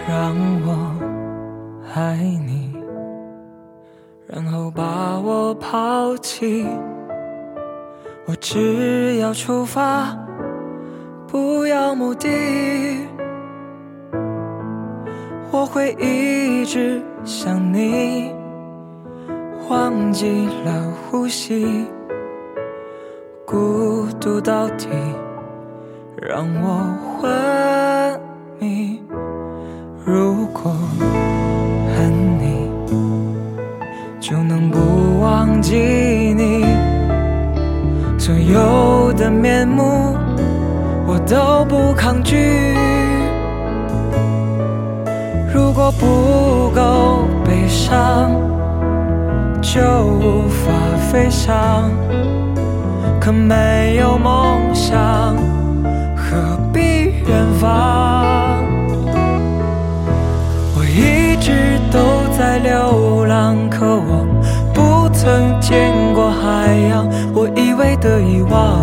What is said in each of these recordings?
让我爱你，然后把我抛弃。我只要出发，不要目的，我会一直想你，忘记了呼吸，孤独到底让我昏迷。如果恨你，就能不忘记你，所有的面目我都不抗拒。如果不够悲伤，就无法飞翔。可没有梦想，何必远方？我一直都在流浪，可我不曾见过海洋。我以为的遗忘，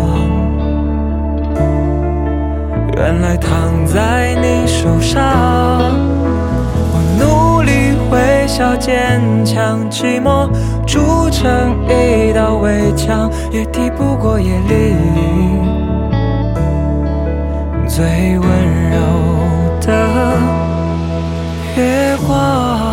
原来躺在你手上。我努力微笑坚强，寂寞筑成一道围墙，也抵不过夜里最温柔的月光。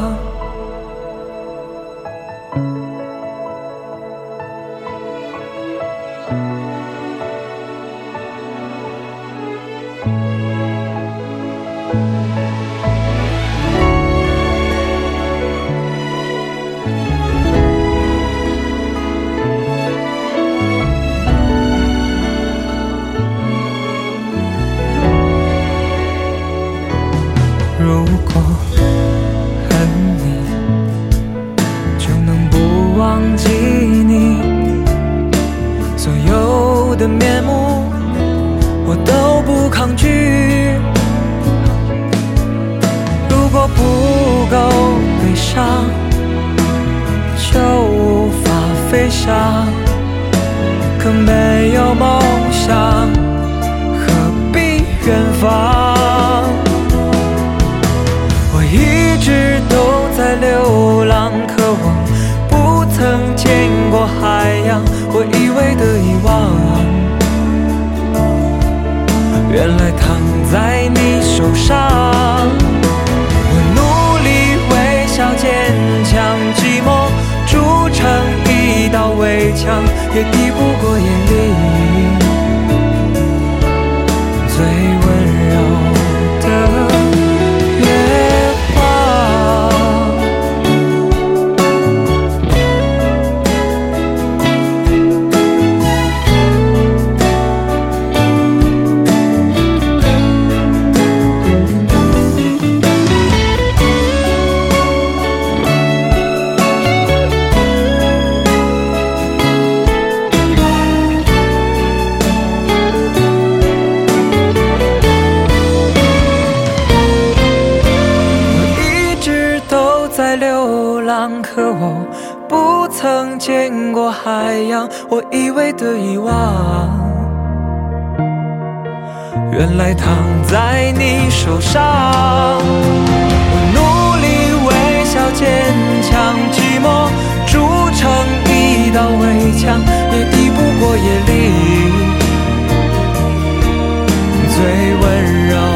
如果恨你，就能不忘记你，所有的面目我都不抗拒。如果不够悲伤，就无法飞翔。可没有梦想，何必远方？一直都在流浪，可我不曾见过海洋。我以为的遗忘，原来躺在你手上。我努力微笑坚强，寂寞筑成一道围墙，也抵不过夜里最温柔的流浪，可我不曾见过海洋。我以为的遗忘，原来躺在你手上。我努力微笑坚强，寂寞筑成一道围墙，也抵不过夜里最温柔